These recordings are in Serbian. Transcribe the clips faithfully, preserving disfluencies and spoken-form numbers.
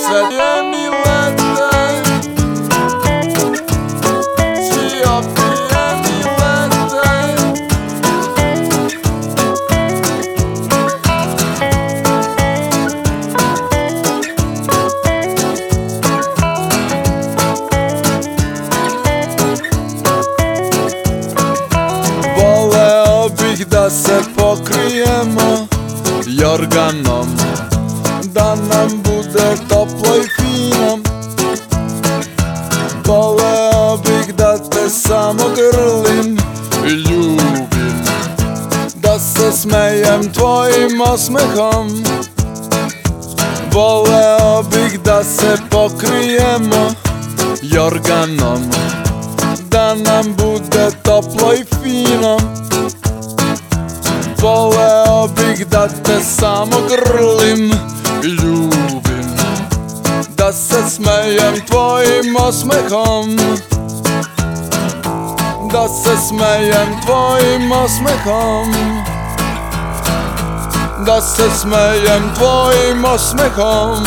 Svedjeni lete, svi opijeni lete. Voleo bih da se pokrijemo jorganom, da nam bude toplo i fino. Voleo bih da te samo grlim i ljubim, da se smejem tvojim osmehom. Voleo bih da se pokrijemo jorganom, da nam bude toplo i fino. Voleo bih da te samo grlim i ljubim, da se smejem tvojim osmehom, da se smejem tvojim osmehom, da se smejem tvojim osmehom,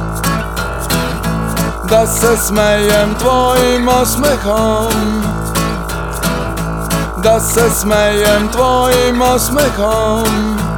da se smejem tvojim osmehom, da se smejem tvojim osmehom.